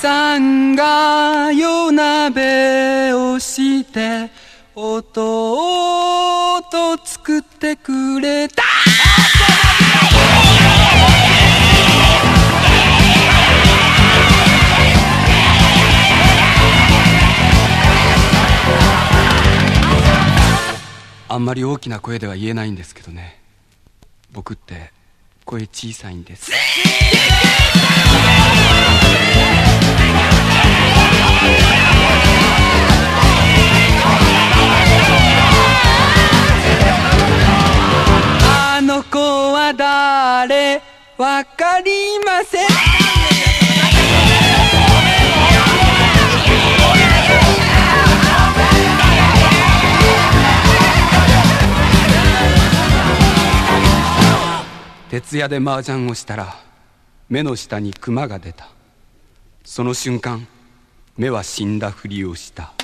さんが夜鍋をして弟作ってくれた。あんまり大きな声では言えないんですけどね、僕って声小さいんです。あの子は誰わかりません。徹夜で麻雀をしたら目の下にクマが出た。その瞬間目は死んだふりをした。